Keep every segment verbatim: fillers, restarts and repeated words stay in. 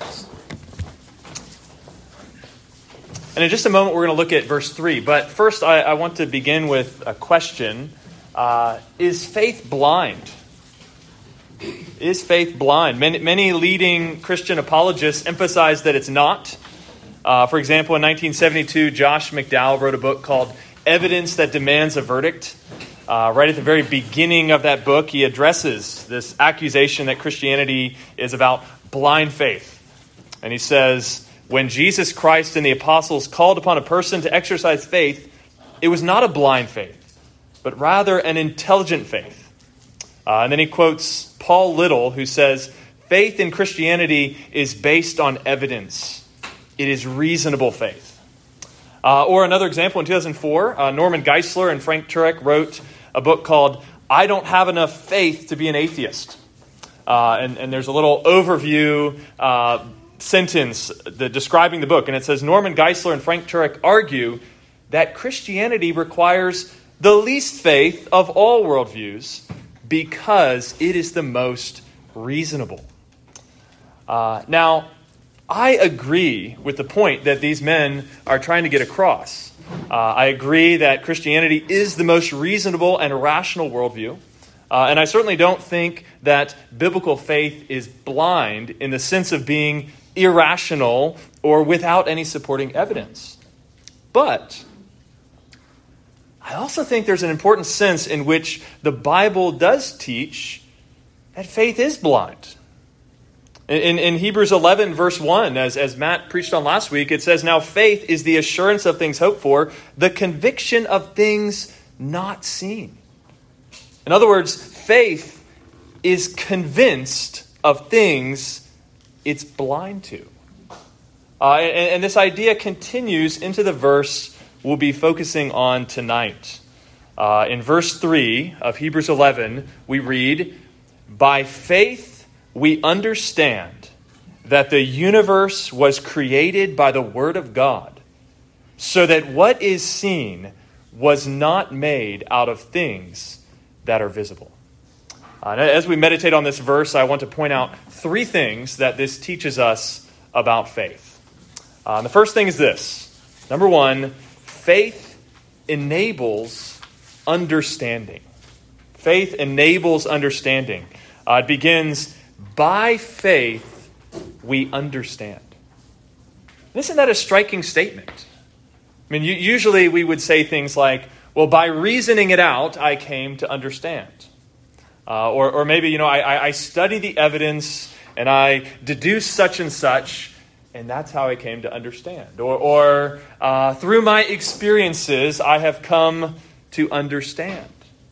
And in just a moment, we're going to look at verse three. But first, I, I want to begin with a question. Uh, is faith blind? Is faith blind? Many, many leading Christian apologists emphasize that it's not. Uh, for example, in nineteen seventy-two, Josh McDowell wrote a book called Evidence That Demands a Verdict. Uh, right at the very beginning of that book, he addresses this accusation that Christianity is about blind faith. And he says, when Jesus Christ and the apostles called upon a person to exercise faith, it was not a blind faith, but rather an intelligent faith. Uh, and then he quotes Paul Little, who says, faith in Christianity is based on evidence. It is reasonable faith. Uh, or another example, in two thousand four, uh, Norman Geisler and Frank Turek wrote a book called I Don't Have Enough Faith to Be an Atheist. Uh, and, and there's a little overview uh, sentence the, describing the book. And it says, Norman Geisler and Frank Turek argue that Christianity requires the least faith of all worldviews because it is the most reasonable. Uh, now, I agree with the point that these men are trying to get across. Uh, I agree that Christianity is the most reasonable and rational worldview. Uh, and I certainly don't think that biblical faith is blind in the sense of being irrational or without any supporting evidence. But I also think there's an important sense in which the Bible does teach that faith is blind. In, in Hebrews eleven, verse one, as, as Matt preached on last week, it says, now faith is the assurance of things hoped for, the conviction of things not seen. In other words, faith is convinced of things it's blind to. Uh, and, and this idea continues into the verse we'll be focusing on tonight. Uh, in verse three of Hebrews eleven, we read, by faith we understand that the universe was created by the word of God, so that what is seen was not made out of things that are visible. Uh, as we meditate on this verse, I want to point out three things that this teaches us about faith. Uh, and the first thing is this. Number one, faith enables understanding. Faith enables understanding. Uh, it begins, by faith we understand. Isn't that a striking statement? I mean, usually we would say things like, well, by reasoning it out, I came to understand. Uh, or, or maybe, you know, I, I study the evidence and I deduce such and such, and that's how I came to understand. Or, or uh, through my experiences, I have come to understand.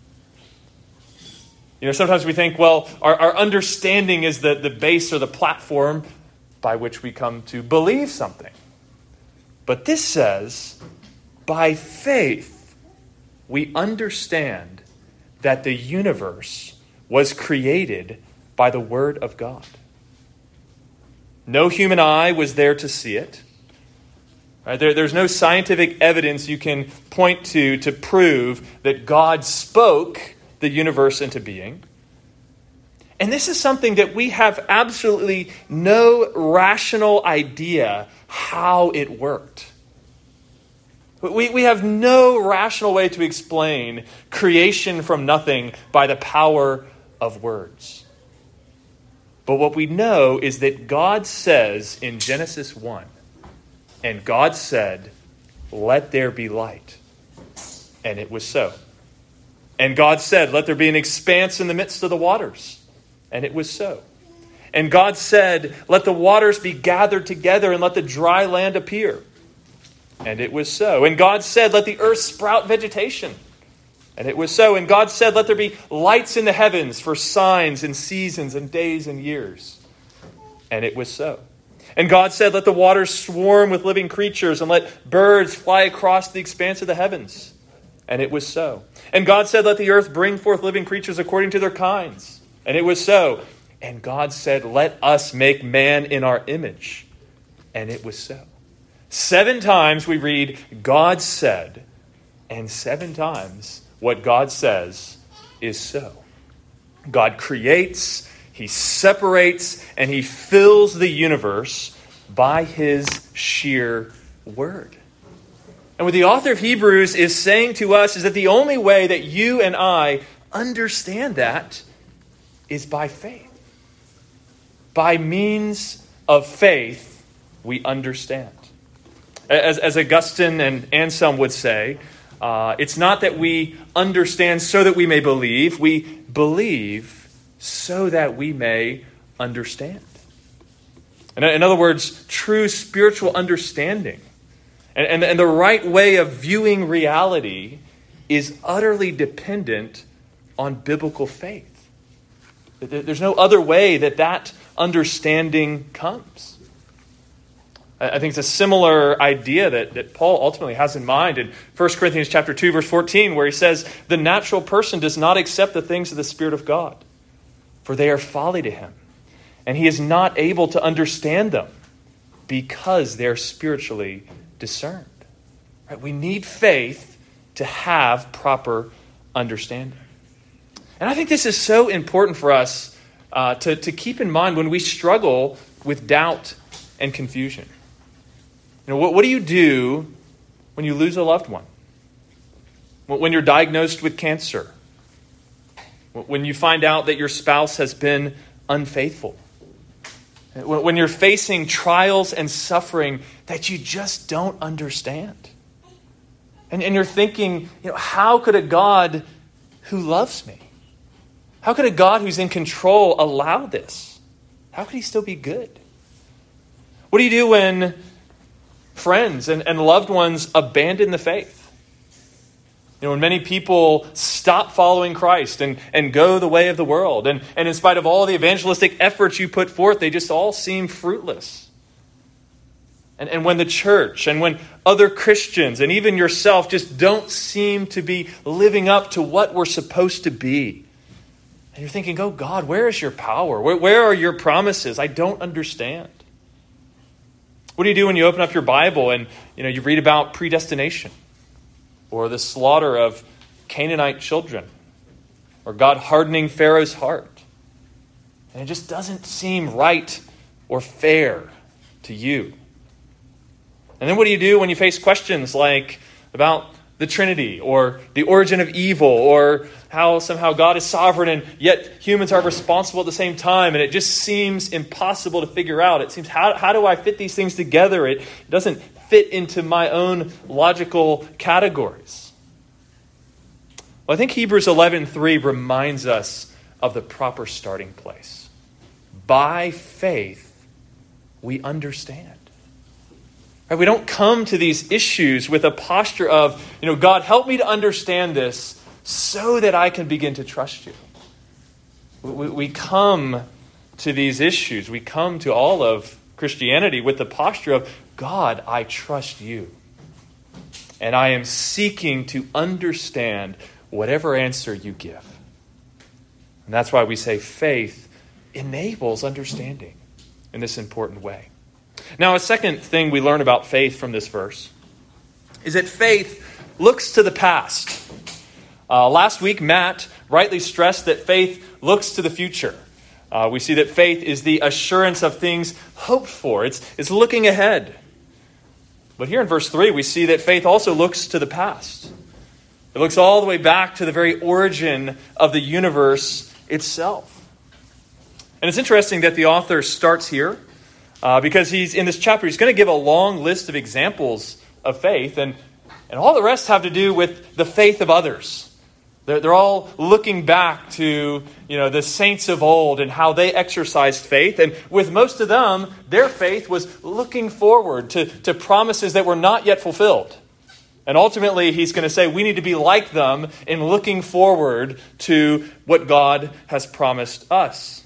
You know, sometimes we think, well, our, our understanding is the, the base or the platform by which we come to believe something. But this says, by faith, we understand that the universe was created by the word of God. No human eye was there to see it. Right? There, there's no scientific evidence you can point to to prove that God spoke the universe into being. And this is something that we have absolutely no rational idea how it worked. We, we have no rational way to explain creation from nothing by the power of words. But what we know is that God says in Genesis one, and God said, let there be light. And it was so. And God said, let there be an expanse in the midst of the waters. And it was so. And God said, let the waters be gathered together and let the dry land appear. And it was so. And God said, let the earth sprout vegetation. And it was so. And God said, let there be lights in the heavens for signs and seasons and days and years. And it was so. And God said, let the waters swarm with living creatures and let birds fly across the expanse of the heavens. And it was so. And God said, let the earth bring forth living creatures according to their kinds. And it was so. And God said, let us make man in our image. And it was so. Seven times we read, God said, and seven times what God says is so. God creates, He He separates and he fills the universe by his sheer word. And what the author of Hebrews is saying to us is that the only way that you and I understand that is by faith. By means of faith, we understand. As, as Augustine and Anselm would say, uh, it's not that we understand so that we may believe. We believe so that we may understand. In, in other words, true spiritual understanding and, and, and the right way of viewing reality is utterly dependent on biblical faith. There's no other way that that understanding comes. I think it's a similar idea that, that Paul ultimately has in mind in First Corinthians chapter two, verse fourteen, where he says, the natural person does not accept the things of the Spirit of God, for they are folly to him, and he is not able to understand them because they're spiritually discerned. Right? We need faith to have proper understanding. And I think this is so important for us uh, to, to keep in mind when we struggle with doubt and confusion. You know, what, what do you do when you lose a loved one? When you're diagnosed with cancer? When you find out that your spouse has been unfaithful? When you're facing trials and suffering that you just don't understand? And, and you're thinking, you know, how could a God who loves me, how could a God who's in control allow this? How could he still be good? What do you do when friends and, and loved ones abandon the faith? You know, when many people stop following Christ and, and go the way of the world, and, and in spite of all the evangelistic efforts you put forth, they just all seem fruitless. And, and when the church and when other Christians and even yourself just don't seem to be living up to what we're supposed to be, and you're thinking, oh God, where is your power? Where, where are your promises? I don't understand. What do you do when you open up your Bible and you know you read about predestination, or the slaughter of Canaanite children, or God hardening Pharaoh's heart? And it just doesn't seem right or fair to you. And then what do you do when you face questions like about the Trinity, or the origin of evil, or how somehow God is sovereign and yet humans are responsible at the same time, and it just seems impossible to figure out. It seems, how, how do I fit these things together? It doesn't fit into my own logical categories. Well, I think Hebrews eleven three reminds us of the proper starting place. By faith, we understand. Right? We don't come to these issues with a posture of, you know, God, help me to understand this so that I can begin to trust you. We, we come to these issues, we come to all of Christianity with the posture of, God, I trust you. And I am seeking to understand whatever answer you give. And that's why we say faith enables understanding in this important way. Now, a second thing we learn about faith from this verse is that faith looks to the past. Uh, last week, Matt rightly stressed that faith looks to the future. Uh, we see that faith is the assurance of things hoped for. It's, it's looking ahead. But here in verse three, we see that faith also looks to the past. It looks all the way back to the very origin of the universe itself. And it's interesting that the author starts here uh, because he's in this chapter, he's going to give a long list of examples of faith, and, and all the rest have to do with the faith of others. They're, they're all looking back to, you know, the saints of old and how they exercised faith. And with most of them, their faith was looking forward to, to promises that were not yet fulfilled. And ultimately, he's going to say we need to be like them in looking forward to what God has promised us.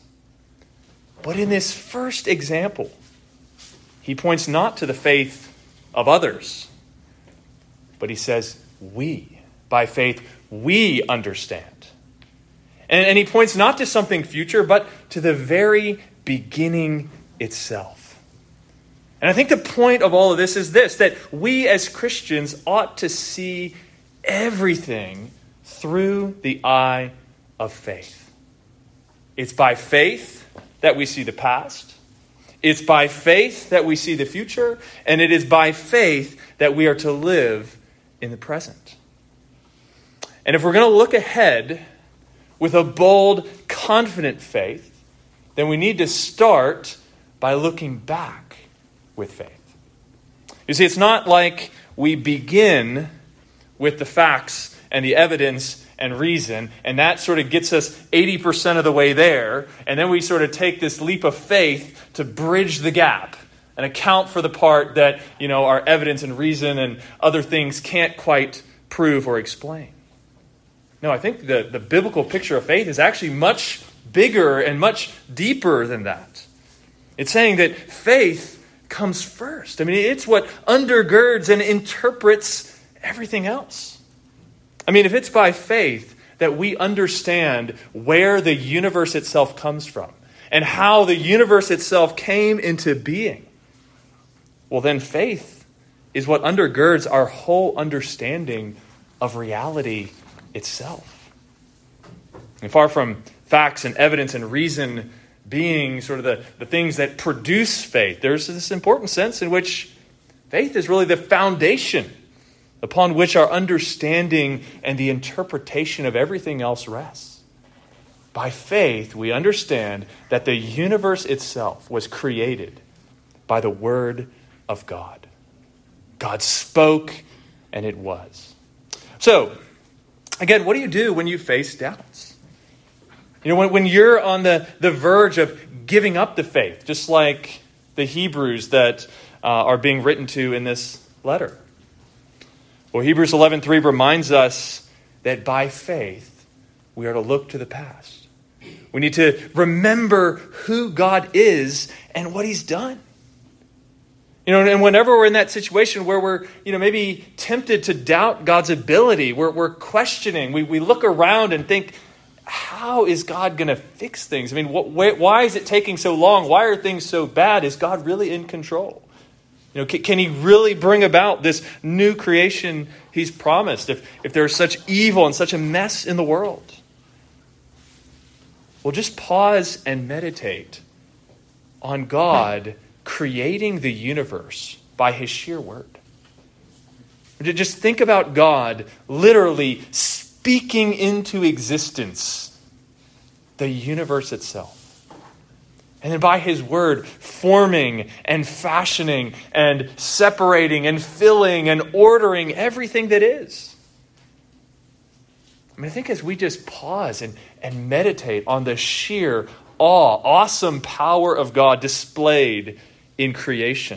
But in this first example, he points not to the faith of others, but he says, we, by faith, we understand. And, and he points not to something future, but to the very beginning itself. And I think the point of all of this is this, that we as Christians ought to see everything through the eye of faith. It's by faith that we see the past. It's by faith that we see the future. And it is by faith that we are to live in the present. And if we're going to look ahead with a bold, confident faith, then we need to start by looking back with faith. You see, it's not like we begin with the facts and the evidence and reason, and that sort of gets us eighty percent of the way there, and then we sort of take this leap of faith to bridge the gap and account for the part that, you know, our evidence and reason and other things can't quite prove or explain. No, I think the, the biblical picture of faith is actually much bigger and much deeper than that. It's saying that faith comes first. I mean, it's what undergirds and interprets everything else. I mean, if it's by faith that we understand where the universe itself comes from and how the universe itself came into being, well, then faith is what undergirds our whole understanding of reality itself. And far from facts and evidence and reason being sort of the, the things that produce faith, there's this important sense in which faith is really the foundation upon which our understanding and the interpretation of everything else rests. By faith, we understand that the universe itself was created by the Word of God. God spoke, and it was. So, again, what do you do when you face doubts? You know, when, when you're on the, the verge of giving up the faith, just like the Hebrews that uh, are being written to in this letter. Well, Hebrews eleven three reminds us that by faith, we are to look to the past. We need to remember who God is and what He's done. You know, and whenever we're in that situation where we're, you know, maybe tempted to doubt God's ability, we're, we're questioning, we, we look around and think, how is God going to fix things? I mean, what, why is it taking so long? Why are things so bad? Is God really in control? You know, can, can He really bring about this new creation He's promised if, if there's such evil and such a mess in the world? Well, just pause and meditate on God creating the universe by His sheer word. Just think about God literally speaking into existence the universe itself. And then by His word forming and fashioning and separating and filling and ordering everything that is. I mean, I think as we just pause and, and meditate on the sheer awe, awesome power of God displayed in creation,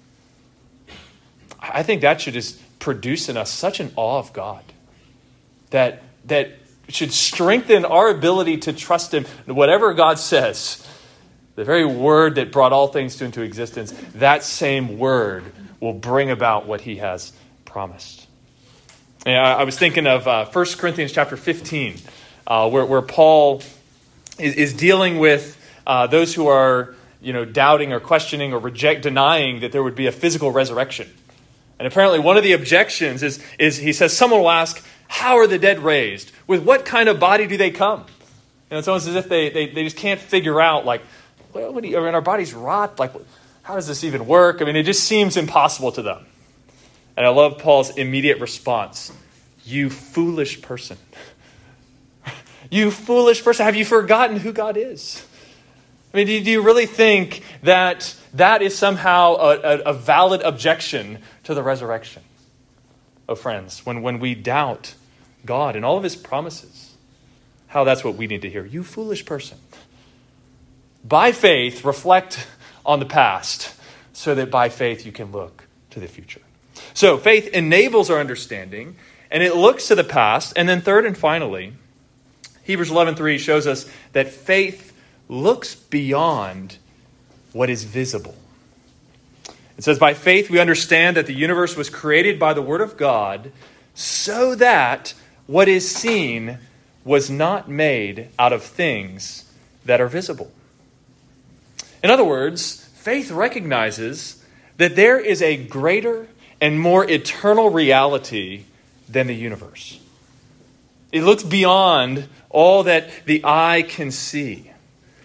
I think that should just produce in us such an awe of God that, that should strengthen our ability to trust Him. Whatever God says, the very word that brought all things into existence, that same word will bring about what He has promised. And I, I was thinking of uh, First Corinthians chapter fifteen, uh, where, where Paul is, is dealing with uh, those who are, you know, doubting or questioning or reject, denying that there would be a physical resurrection. And apparently one of the objections is, is he says, someone will ask, how are the dead raised? With what kind of body do they come? And it's almost as if they, they, they just can't figure out, like, well, what do you, I mean, our bodies rot. Like, how does this even work? I mean, it just seems impossible to them. And I love Paul's immediate response. You foolish person. You foolish person. Have you forgotten who God is? I mean, do you, do you really think that that is somehow a, a, a valid objection to the resurrection? Oh, friends, when, when we doubt God and all of His promises, how that's what we need to hear. You foolish person. By faith, reflect on the past so that by faith you can look to the future. So faith enables our understanding and it looks to the past. And then third and finally, Hebrews eleven three shows us that faith looks beyond what is visible. It says, by faith we understand that the universe was created by the Word of God so that what is seen was not made out of things that are visible. In other words, faith recognizes that there is a greater and more eternal reality than the universe. It looks beyond all that the eye can see.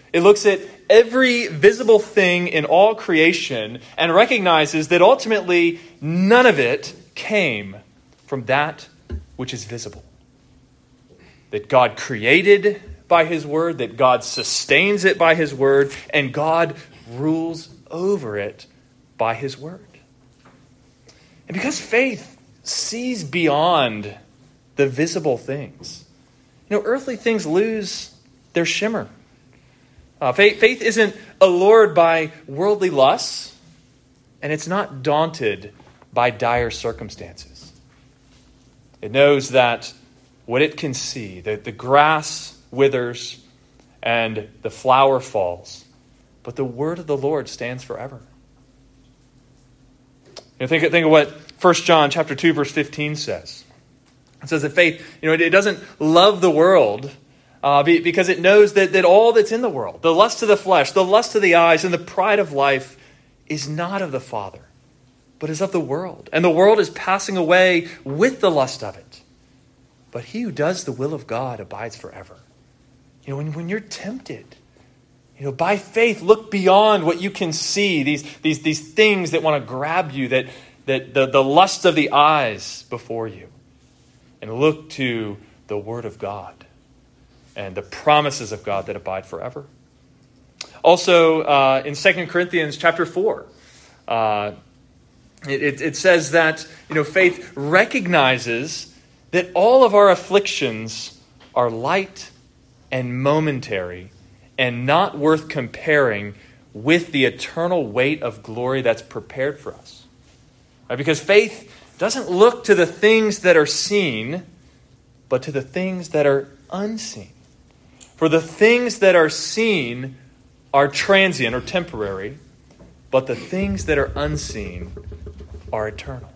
It looks at every visible thing in all creation and recognizes that ultimately none of it came from that which is visible. That God created by his word, that God sustains it by his word, and God rules over it by his word. And because faith sees beyond the visible things, you know, earthly things lose their shimmer. Uh, faith, faith isn't allured by worldly lusts, and it's not daunted by dire circumstances. It knows that what it can see, that the grass withers and the flower falls, but the word of the Lord stands forever. You know, think, think of what First John chapter two, verse fifteen says. It says that faith, you know, it, it doesn't love the world uh, be, because it knows that, that all that's in the world, the lust of the flesh, the lust of the eyes, and the pride of life is not of the Father, but is of the world. And the world is passing away with the lust of it. But he who does the will of God abides forever. You know, when, when you're tempted, you know, by faith, look beyond what you can see, these, these, these things that want to grab you, that, that the, the lust of the eyes before you. And look to the word of God and the promises of God that abide forever. Also, uh, in Second Corinthians chapter four, uh, it, it, it says that, you know, faith recognizes that all of our afflictions are light and momentary and not worth comparing with the eternal weight of glory that's prepared for us. Right? Because faith doesn't look to the things that are seen, but to the things that are unseen. For the things that are seen are transient or temporary, but the things that are unseen are eternal.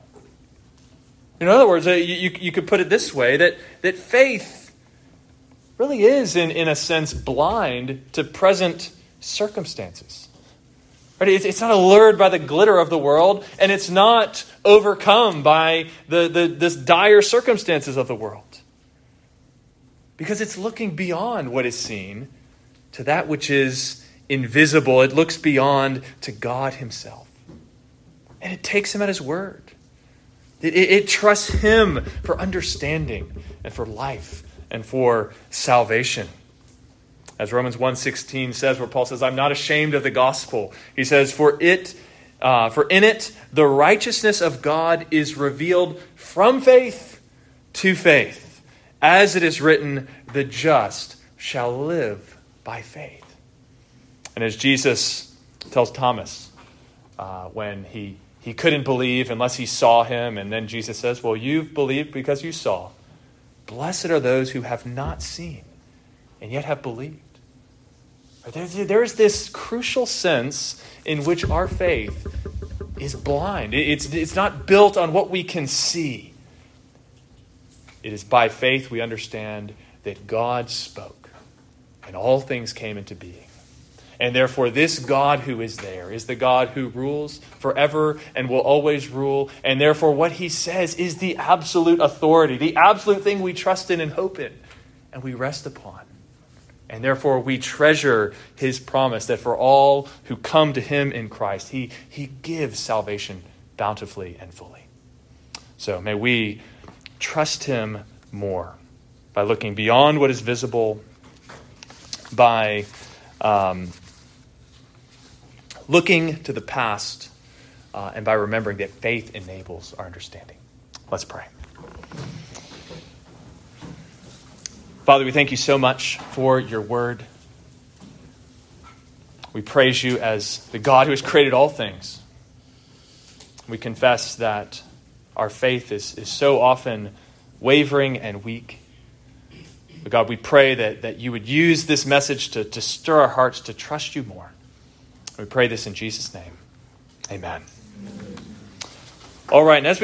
In other words, you, you, you could put it this way, that, that faith really is, in, in a sense, blind to present circumstances. Right? It's, it's not allured by the glitter of the world, and it's not overcome by the, the this dire circumstances of the world. Because it's looking beyond what is seen to that which is invisible. It looks beyond to God himself. And it takes him at his word. It, it, it trusts him for understanding and for life and for salvation. As Romans one sixteen says, where Paul says, I'm not ashamed of the gospel. He says, for it, uh, for in it, the righteousness of God is revealed from faith to faith. As it is written, the just shall live by faith. And as Jesus tells Thomas, uh, when he, he couldn't believe unless he saw him, and then Jesus says, well, you've believed because you saw. Blessed are those who have not seen and yet have believed. There's, there's this crucial sense in which our faith is blind. It's, it's not built on what we can see. It is by faith we understand that God spoke and all things came into being. And therefore this God who is there is the God who rules forever and will always rule. And therefore what he says is the absolute authority, the absolute thing we trust in and hope in and we rest upon. And therefore we treasure his promise that for all who come to him in Christ, he, he gives salvation bountifully and fully. So may we trust him more by looking beyond what is visible, by um, looking to the past, uh, and by remembering that faith enables our understanding. Let's pray. Father, we thank you so much for your word. We praise you as the God who has created all things. We confess that our faith is, is so often wavering and weak. But God, we pray that, that you would use this message to, to stir our hearts to trust you more. We pray this in Jesus' name. Amen. All right, and as we